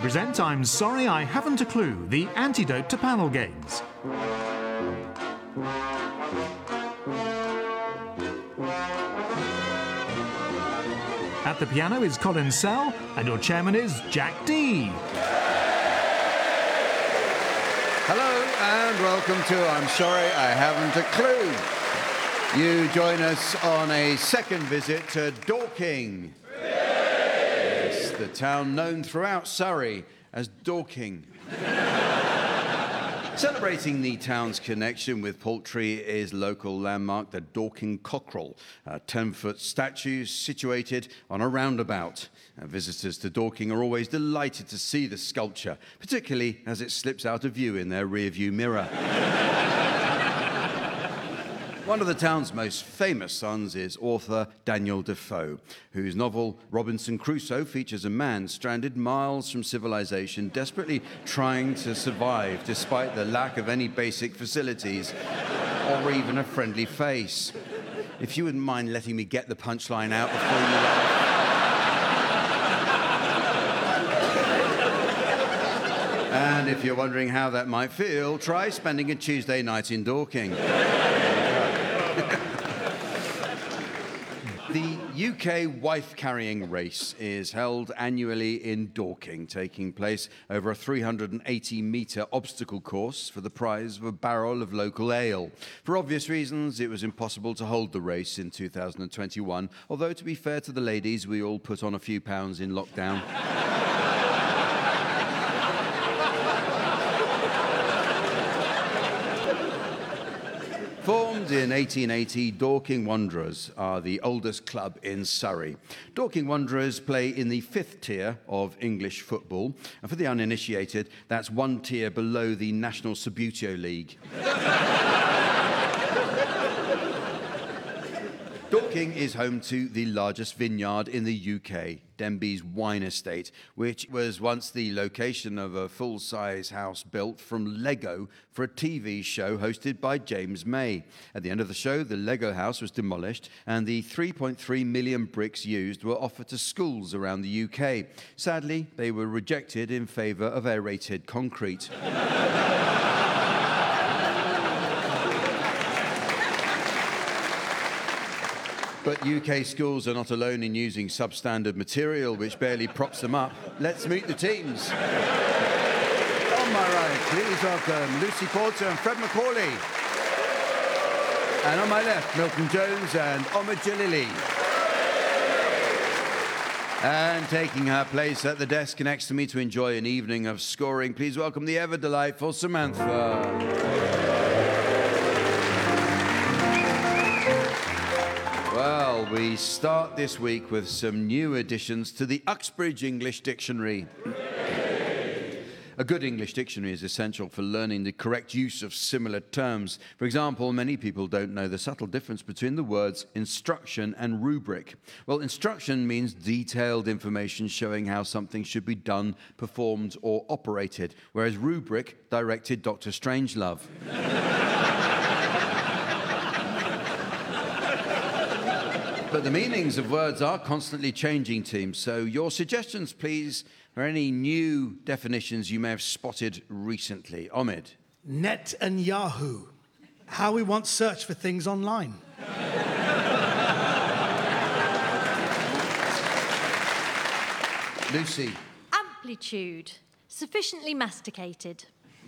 present I'm Sorry I Haven't a Clue, the antidote to panel games. At the piano is Colin Sell, and your chairman is Jack Dee. Hello and welcome to I'm Sorry I Haven't a Clue. You join us on a second visit to Dorking. Yes, the town known throughout Surrey as Dorking. Celebrating the town's connection with poultry is local landmark, the Dorking Cockerel, a 10-foot statue situated on a roundabout. Visitors to Dorking are always delighted to see the sculpture, particularly as it slips out of view in their rear-view mirror. One of the town's most famous sons is author Daniel Defoe, whose novel Robinson Crusoe features a man stranded miles from civilization, desperately trying to survive despite the lack of any basic facilities or even a friendly face. If you wouldn't mind letting me get the punchline out before you laugh. And if you're wondering how that might feel, try spending a Tuesday night in Dorking. The UK wife-carrying race is held annually in Dorking, taking place over a 380-metre obstacle course for the prize of a barrel of local ale. For obvious reasons, it was impossible to hold the race in 2021, although, to be fair to the ladies, we all put on a few pounds in lockdown. Formed in 1880, Dorking Wanderers are the oldest club in Surrey. Dorking Wanderers play in the 5th tier of English football, and for the uninitiated, that's one tier below the National Subbuteo League. Dorking is home to the largest vineyard in the UK, Denby's Wine Estate, which was once the location of a full-size house built from Lego for a TV show hosted by James May. At the end of the show, the Lego house was demolished and the 3.3 million bricks used were offered to schools around the UK. Sadly, they were rejected in favour of aerated concrete. But UK schools are not alone in using substandard material which barely props them up. Let's meet the teams. On my right, please welcome Lucy Porter and Fred Macaulay. And on my left, Milton Jones and Omid Jalili. And taking her place at the desk next to me to enjoy an evening of scoring, please welcome the ever-delightful Samantha. Well, we start this week with some new additions to the Uxbridge English Dictionary. A good English dictionary is essential for learning the correct use of similar terms. For example, many people don't know the subtle difference between the words instruction and rubric. Well, instruction means detailed information showing how something should be done, performed, or operated, whereas rubric directed Dr. Strangelove. But the meanings of words are constantly changing, team, so your suggestions, please, or any new definitions you may have spotted recently. Omid. Net and Yahoo. How we once search for things online. Lucy. Amplitude. Sufficiently masticated.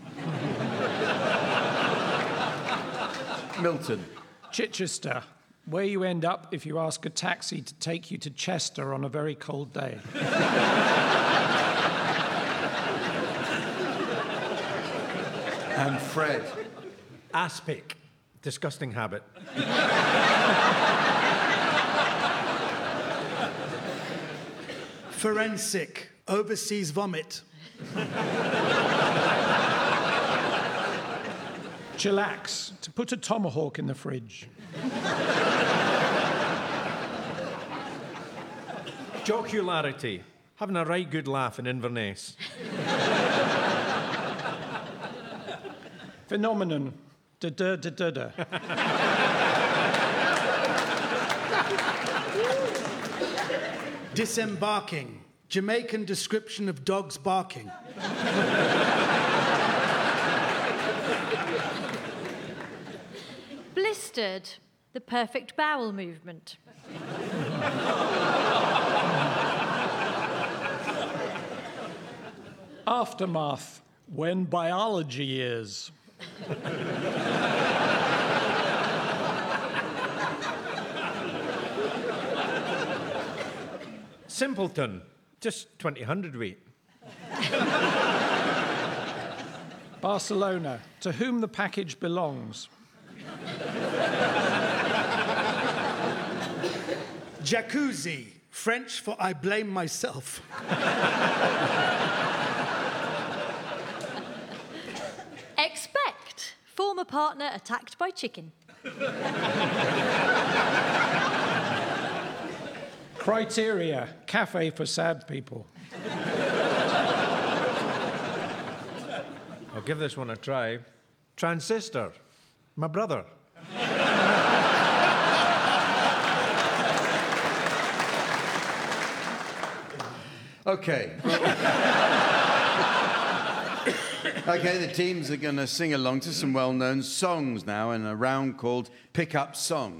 Milton. Chichester. Where you end up if you ask a taxi to take you to Chester on a very cold day. And Fred. Aspic. Disgusting habit. Forensic. Overseas vomit. Chillax. To put a tomahawk in the fridge. Jocularity. Having a right good laugh in Inverness. Phenomenon. Da-da-da-da-da. Disembarking. Jamaican description of dogs barking. Blistered, the perfect bowel movement. Aftermath, when biology is. Simpleton, just 20 hundredweight. Barcelona, to whom the package belongs. Jacuzzi, French for I blame myself. Expect, former partner attacked by chicken. Criteria, cafe for sad people. I'll give this one a try. Transistor, my brother. Okay. Okay, the teams are going to sing along to some well-known songs now in a round called Pick Up Song.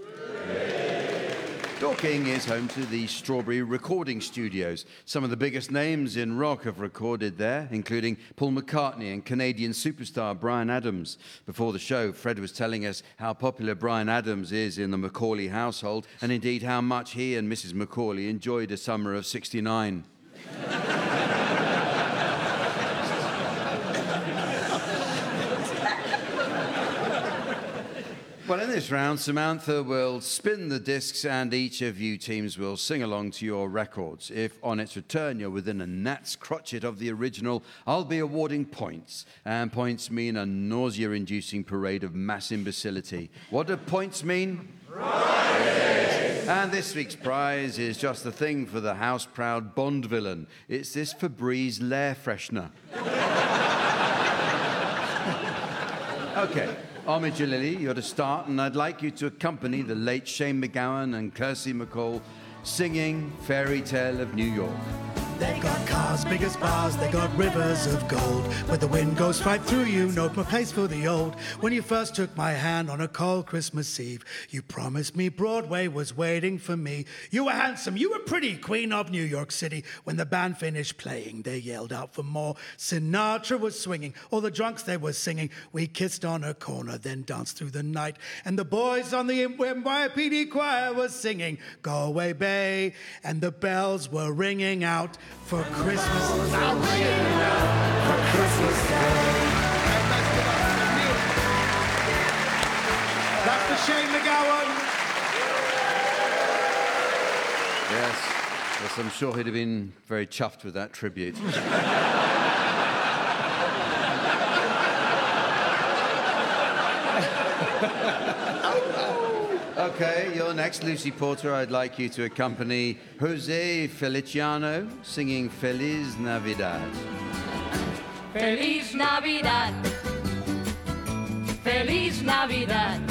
Dorking is home to the Strawberry Recording Studios. Some of the biggest names in rock have recorded there, including Paul McCartney and Canadian superstar Bryan Adams. Before the show, Fred was telling us how popular Bryan Adams is in the Macaulay household, and indeed how much he and Mrs. Macaulay enjoyed a summer of '69. Well, in this round, Samantha will spin the discs and each of you teams will sing along to your records. If on its return you're within a gnat's crotchet of the original, I'll be awarding points. And points mean a nausea-inducing parade of mass imbecility. What do points mean? Prize! And this week's prize is just the thing for the house-proud Bond villain. It's this Febreze Lair Freshener. Okay. Homage, Lily, you're to start, and I'd like you to accompany the late Shane MacGowan and Kirsty MacColl singing Fairy Tale of New York. They got cars big as bars, they got rivers of gold. Where the wind goes right through you, no more place for the old. When you first took my hand on a cold Christmas Eve, you promised me Broadway was waiting for me. You were handsome, you were pretty, queen of New York City. When the band finished playing, they yelled out for more. Sinatra was swinging, all the drunks they were singing. We kissed on a corner, then danced through the night. And the boys on the NYPD choir was singing Galway Bay. And the bells were ringing out for Christmas. Now ringing out for Christmas Day. That's the Shane MacGowan. Yes, I'm sure he'd have been very chuffed with that tribute. Okay, you're next, Lucy Porter. I'd like you to accompany Jose Feliciano singing Feliz Navidad. Feliz Navidad. Feliz Navidad.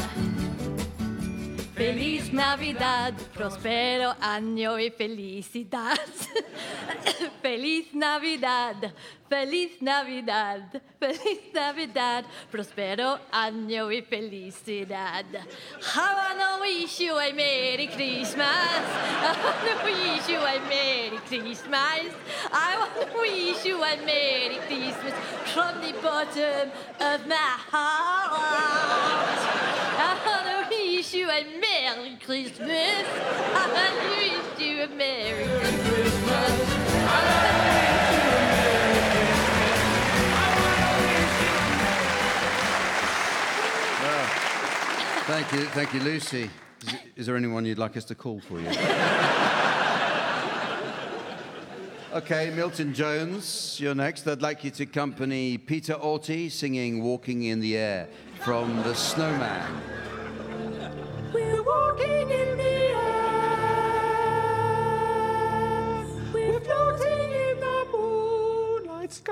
Feliz Navidad. Prospero año y felicidad. Feliz Navidad. Feliz Navidad. Feliz Navidad. Prospero año y felicidad. I wanna wish you a Merry Christmas. I wanna wish you a Merry Christmas. I wanna wish you a Merry Christmas from the bottom of my heart. I wanna wish you a Merry Christmas. I wanna wish you a Merry Christmas. Thank you, Lucy. Is there anyone you'd like us to call for you? Okay, Milton Jones, you're next. I'd like you to accompany Peter Orty singing Walking in the Air from The Snowman. We're walking in the air. We're floating in the moonlight sky.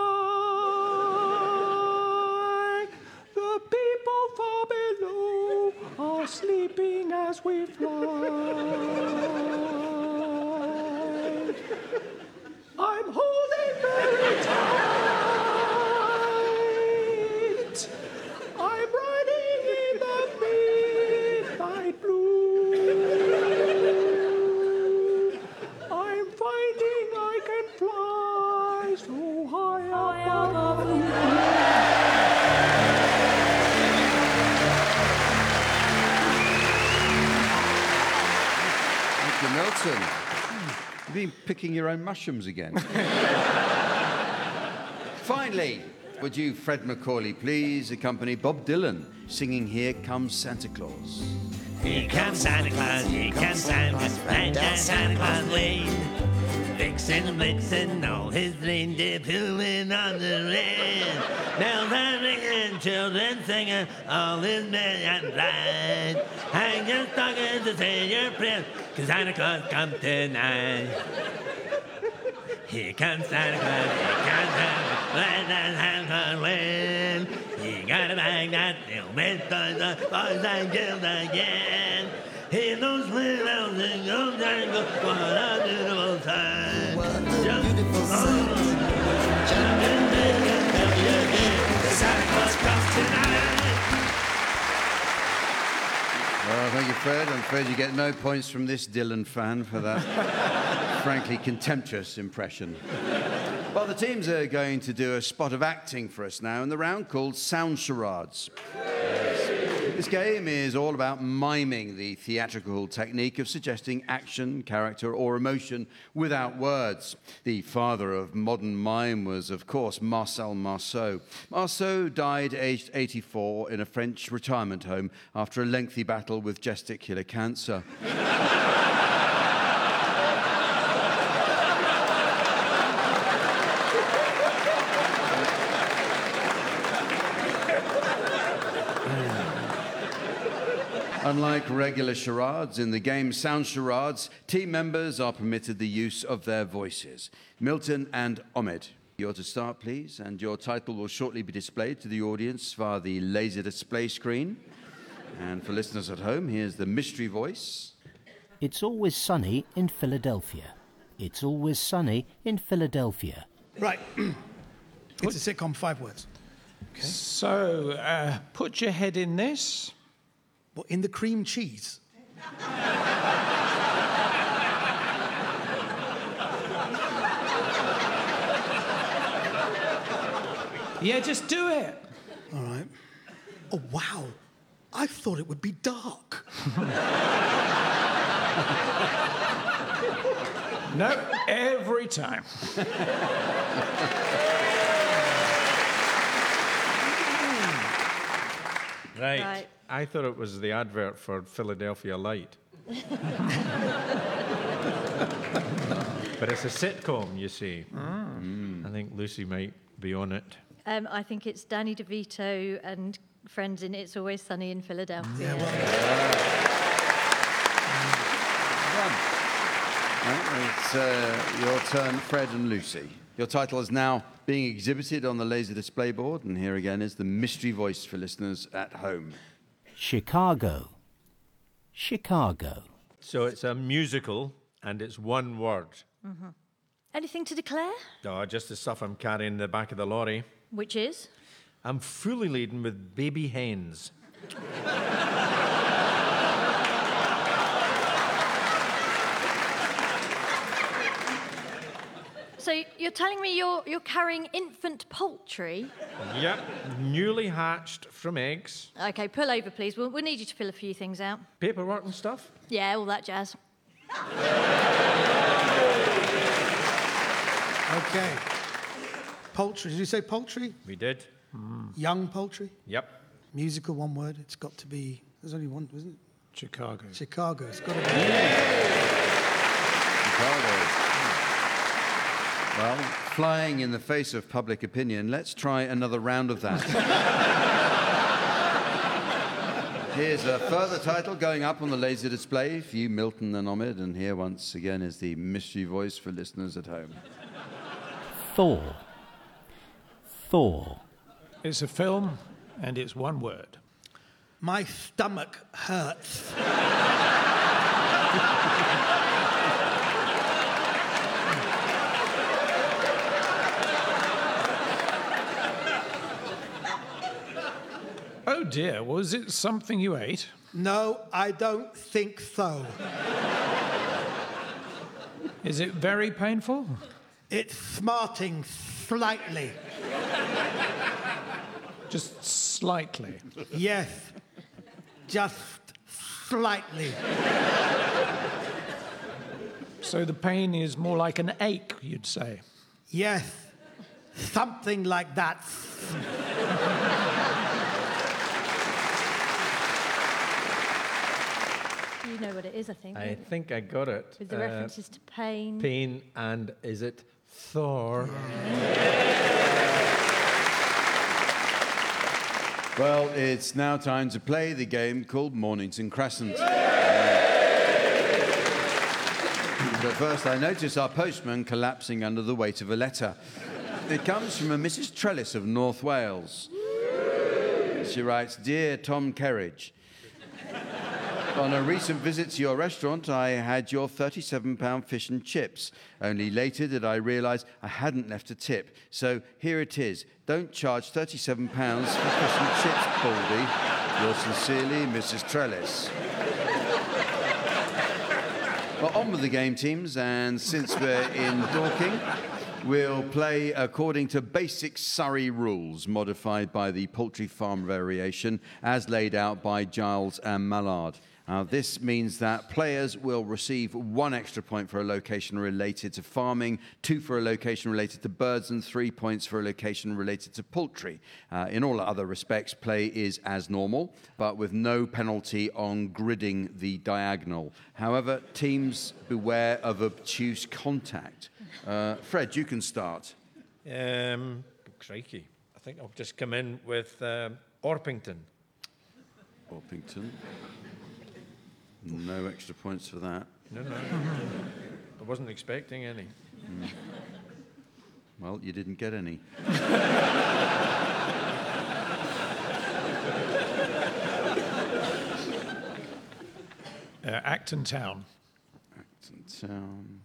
The people far below are sleeping as we fly. Milton. You've been picking your own mushrooms again. Finally, would you, Fred Macaulay, please accompany Bob Dylan singing Here Comes Santa Claus? Here comes Santa Claus, here comes Santa Claus, right down Santa Claus Lane. Vixen and Blitzen, all his reindeer pulling on the rein. Bells are ringing, children singing, all is merry and bright. Hang your stockings to say your prayers, 'cause Santa Claus comes tonight. Here comes Santa Claus, here comes Santa Claus, right down Santa Claus Lane. He got a bag that he'll make boys and girls again. He knows where else and goes and goes. What a beautiful sight. What a beautiful sight. Jump in there and tell you again. The Santa Claus comes tonight. Well, thank you, Fred. I'm afraid you get no points from this Dylan fan for that frankly contemptuous impression. Well, the teams are going to do a spot of acting for us now in the round called Sound Charades. This game is all about miming the theatrical technique of suggesting action, character, or emotion without words. The father of modern mime was, of course, Marcel Marceau. Marceau died aged 84 in a French retirement home after a lengthy battle with testicular cancer. Unlike regular charades, in the game Sound Charades, team members are permitted the use of their voices. Milton and Omid, you're to start, please, and your title will shortly be displayed to the audience via the laser display screen. And for listeners at home, here's the mystery voice. It's always sunny in Philadelphia. It's always sunny in Philadelphia. Right. It's a sitcom, 5 words. Okay. So, put your head in this. What, in the cream cheese? Yeah, just do it. All right. Oh, wow. I thought it would be dark. No, every time. Right. I thought it was the advert for Philadelphia Light. But it's a sitcom, you see. I think Lucy might be on it. I think it's Danny DeVito and friends in It's Always Sunny in Philadelphia. Yeah, well, It's your turn, Fred and Lucy. Your title is now being exhibited on the laser display board, and here again is the mystery voice for listeners at home. Chicago. Chicago. So it's a musical, and it's one word. Mm-hmm. Anything to declare? Oh, just the stuff I'm carrying in the back of the lorry. Which is? I'm fully laden with baby hens. So you're telling me you're carrying infant poultry? Yep, newly hatched from eggs. OK, pull over, please. We'll need you to fill a few things out. Paperwork and stuff. Yeah, all that jazz. OK. Poultry. Did you say poultry? We did. Young poultry? Yep. Musical, one word. It's got to be... There's only one, isn't it? Chicago. Chicago. It's got to be... Chicago. Well, flying in the face of public opinion, let's try another round of that. Here's a further title going up on the laser display for you, Milton and Omid, and here once again is the mystery voice for listeners at home. Thor. Thor. It's a film, and it's one word. My stomach hurts. Oh dear, was it something you ate? No, I don't think so. Is it very painful? It's smarting slightly. Just slightly. Yes, just slightly. So the pain is more like an ache, you'd say. Yes, something like that. You know what it is, I think. I think I got it. With the references to pain. Pain, and is it Thor? Well, it's now time to play the game called Mornington Crescent. But first, I notice our postman collapsing under the weight of a letter. It comes from a Mrs. Trellis of North Wales. She writes, "Dear Tom Kerridge, on a recent visit to your restaurant, I had your £37 fish and chips. Only later did I realise I hadn't left a tip. So here it is. Don't charge £37 for fish and chips, Baldy. Yours sincerely, Mrs. Trellis." Well, on with the game, teams, and since we're in Dorking, we'll play according to basic Surrey rules, modified by the poultry farm variation, as laid out by Giles and Mallard. This means that players will receive 1 extra point for a location related to farming, 2 for a location related to birds, and 3 points for a location related to poultry. In all other respects, play is as normal, but with no penalty on gridding the diagonal. However, teams beware of obtuse contact. Fred, you can start. Crikey. I think I'll just come in with Orpington. Orpington. No extra points for that. No. I wasn't expecting any. Well, you didn't get any. Acton Town. Acton Town.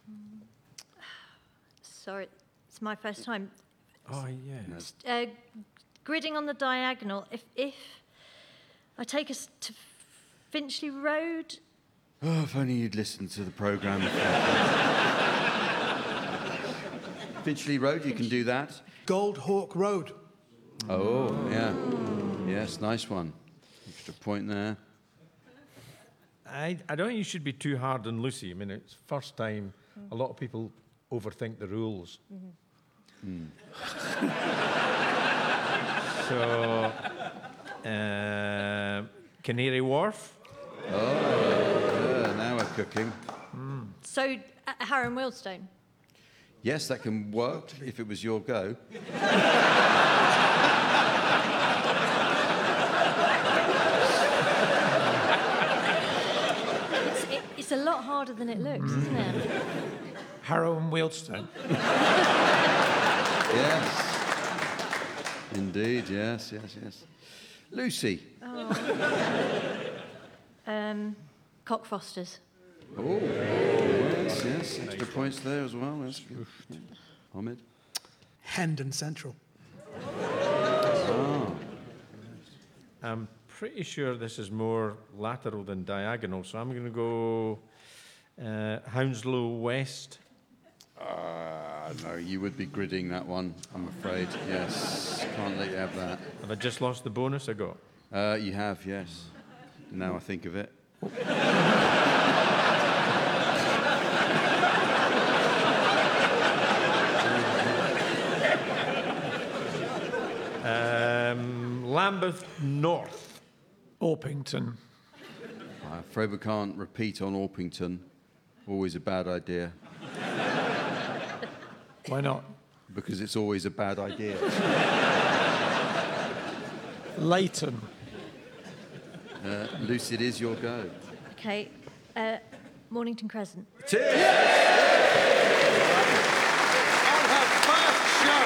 Sorry, it's my first time. Oh, yes. Gridding on the diagonal. If I take us to Finchley Road. Oh, if only you'd listened to the programme. Finchley Road, you can do that. Gold Hawk Road. Oh, yeah. Yes, nice one. Extra point there. I don't think you should be too hard on Lucy. I mean, it's first time. A lot of people overthink the rules. So, Canary Wharf. Oh, now we're cooking. So, Harrow and Wealdstone. Yes, that can work if it was your go. It's a lot harder than it looks, isn't it? Harrow and Wealdstone. Yes. Indeed, yes. Lucy. Cockfosters. Oh, yes. Extra points there as well. That's good. Yeah. Ahmed. Hendon Central. Oh. I'm pretty sure this is more lateral than diagonal, so I'm going to go Hounslow West. No, you would be gridding that one, I'm afraid. Yes, can't let you have that. Have I just lost the bonus I got? You have, yes. Now I think of it. Lambeth North. Orpington. I'm afraid we can't repeat on Orpington. Always a bad idea. Why not? Because it's always a bad idea. Leighton. Lucy, it is your go. Okay. Mornington Crescent. It is! On her first show.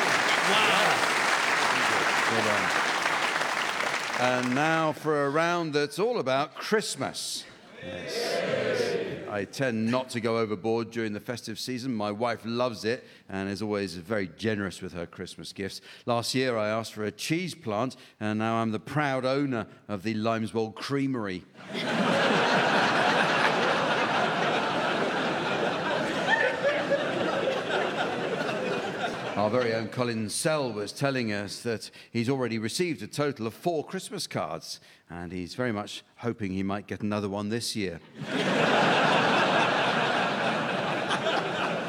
Well done. And now for a round that's all about Christmas. Yes. I tend not to go overboard during the festive season. My wife loves it and is always very generous with her Christmas gifts. Last year I asked for a cheese plant, and now I'm the proud owner of the Limeswold Creamery. Our very own Colin Sell was telling us that he's already received a total of 4 Christmas cards, and he's very much hoping he might get another one this year.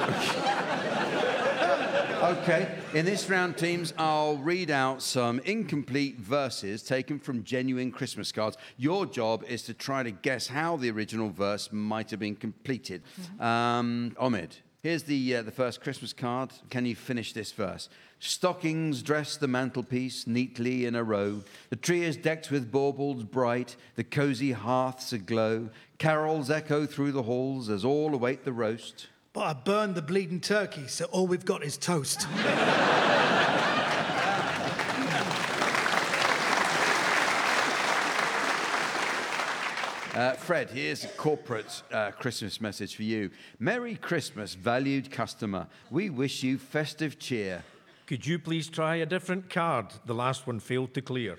Okay, in this round, teams, I'll read out some incomplete verses taken from genuine Christmas cards. Your job is to try to guess how the original verse might have been completed. Omid, here's the first Christmas card. Can you finish this verse? Stockings dress the mantelpiece neatly in a row. The tree is decked with baubles bright. The cosy hearth's aglow. Carols echo through the halls as all await the roast. But I burned the bleeding turkey, so all we've got is toast. Fred, here's a corporate Christmas message for you. Merry Christmas, valued customer. We wish you festive cheer. Could you please try a different card? The last one failed to clear.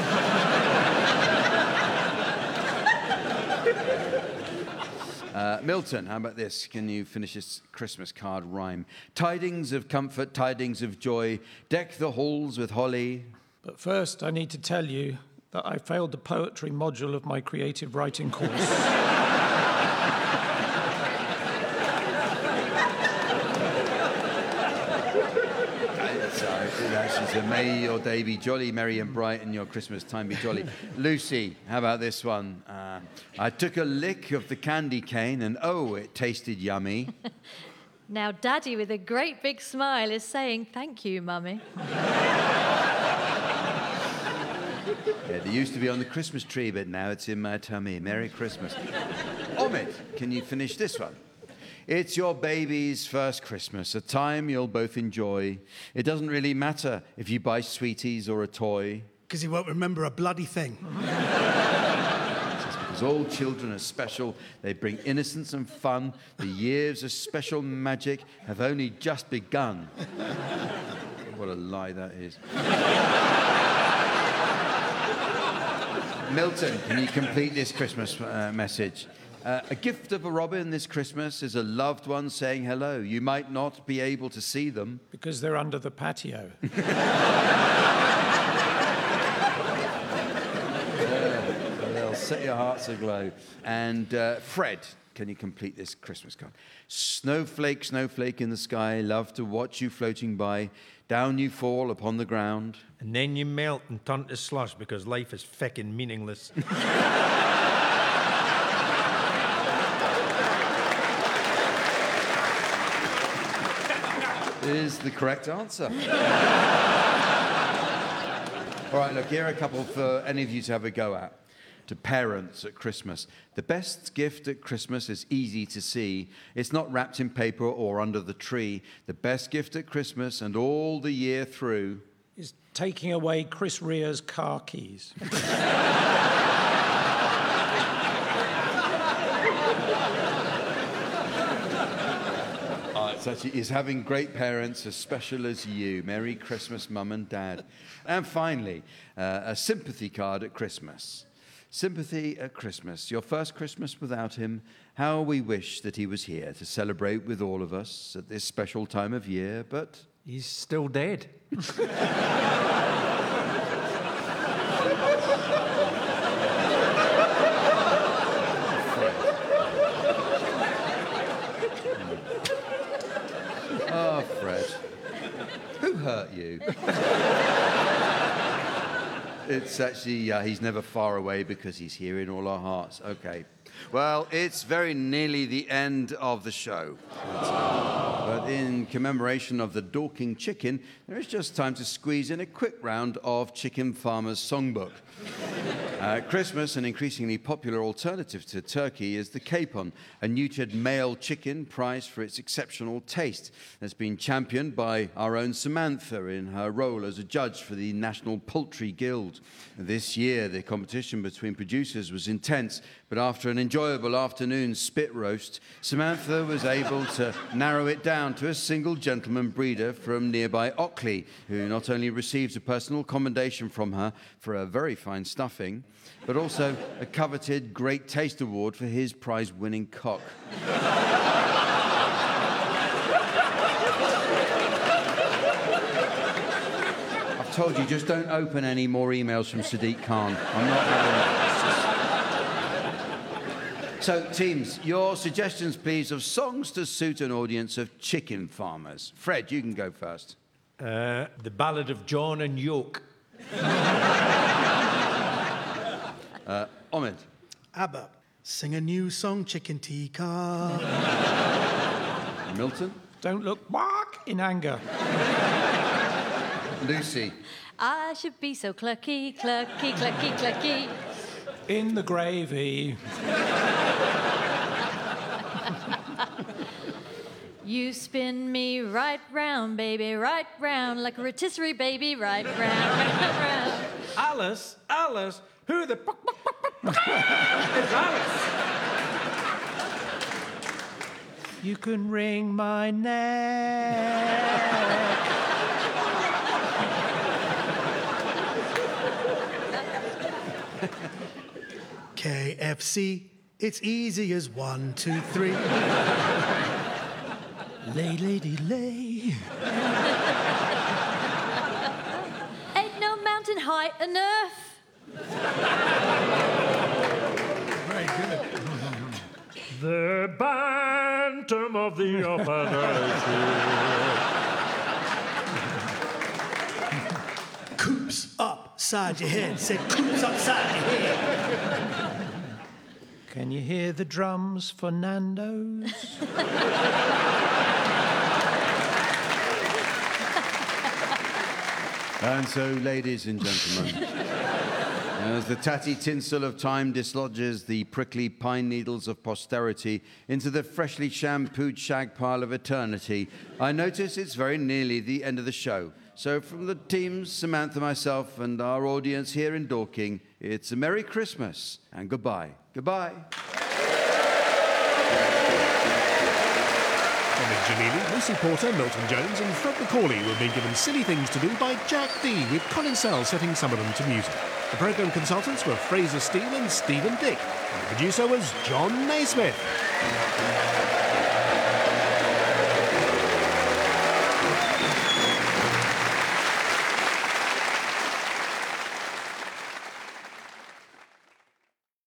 Milton, how about this? Can you finish this Christmas card rhyme? Tidings of comfort, tidings of joy, deck the halls with holly. But first, I need to tell you that I failed the poetry module of my creative writing course. So may your day be jolly, merry and bright, and your Christmas time be jolly. Lucy, how about this one? I took a lick of the candy cane, and oh, it tasted yummy. Now Daddy, with a great big smile, is saying, thank you, Mummy. Yeah, they used to be on the Christmas tree, but now it's in my tummy. Merry Christmas. Omid, can you finish this one? It's your baby's first Christmas, a time you'll both enjoy. It doesn't really matter if you buy sweeties or a toy. Because he won't remember a bloody thing. Because all children are special. They bring innocence and fun. The years of special magic have only just begun. What a lie that is. Milton, can you complete this Christmas message? A gift of a robin this Christmas is a loved one saying hello. You might not be able to see them. Because they're under the patio. They'll set your hearts aglow. And Fred, can you complete this Christmas card? Snowflake, snowflake in the sky, love to watch you floating by. Down you fall upon the ground. And then you melt and turn to slush because life is feckin' meaningless. Is the correct answer. All right, look, here are a couple for any of you to have a go at. To parents at Christmas. The best gift at Christmas is easy to see. It's not wrapped in paper or under the tree. The best gift at Christmas and all the year through is taking away Chris Rea's car keys. Is having great parents as special as you. Merry Christmas, Mum and Dad. And finally, a sympathy card at Christmas. Sympathy at Christmas. Your first Christmas without him. How we wish that he was here to celebrate with all of us at this special time of year, but he's still dead. Oh, Fred. Who hurt you? It's actually, he's never far away because he's here in all our hearts. Okay. Well, it's very nearly the end of the show. But in commemoration of the Dorking chicken, there is just time to squeeze in a quick round of Chicken Farmer's Songbook. Christmas, an increasingly popular alternative to turkey, is the capon, a neutered male chicken prized for its exceptional taste. It's been championed by our own Samantha in her role as a judge for the National Poultry Guild. This year, the competition between producers was intense, but after an enjoyable afternoon spit roast, Samantha was able to narrow it down to a single gentleman breeder from nearby Ockley, who not only received a personal commendation from her for a very fine stuffing, but also a coveted Great Taste Award for his prize-winning cock. I've told you, just don't open any more emails from Sadiq Khan. I'm not having it. So, teams, your suggestions, please, of songs to suit an audience of chicken farmers. Fred, you can go first. The Ballad of John and Yoke. Omid. ABBA. Sing a new song, Chicken Tikka. Milton. Don't look back in anger. Lucy. I should be so clucky, clucky, clucky, clucky. In the gravy. You spin me right round, baby, right round, like a rotisserie baby, right round, right round. Alice, Alice, who the is Alice? You can wring my neck. KFC. It's easy as 1, 2, 3. Lay, lady, lay. Ain't no mountain high enough. Very good. The bantam of the operator. Coops upside your head. Said coops upside your head. Can you hear the drums for Nando's? And so, ladies and gentlemen, as the tatty tinsel of time dislodges the prickly pine needles of posterity into the freshly shampooed shag pile of eternity, I notice it's very nearly the end of the show. So from the teams, Samantha, myself, and our audience here in Dorking, it's a Merry Christmas and goodbye. Goodbye. Omid Jalili, Lucy Porter, Milton Jones and Fred Macaulay were being given silly things to do by Jack D, with Colin Sell setting some of them to music. The programme consultants were Fraser Steele and Stephen Dick. And the producer was John Naismith.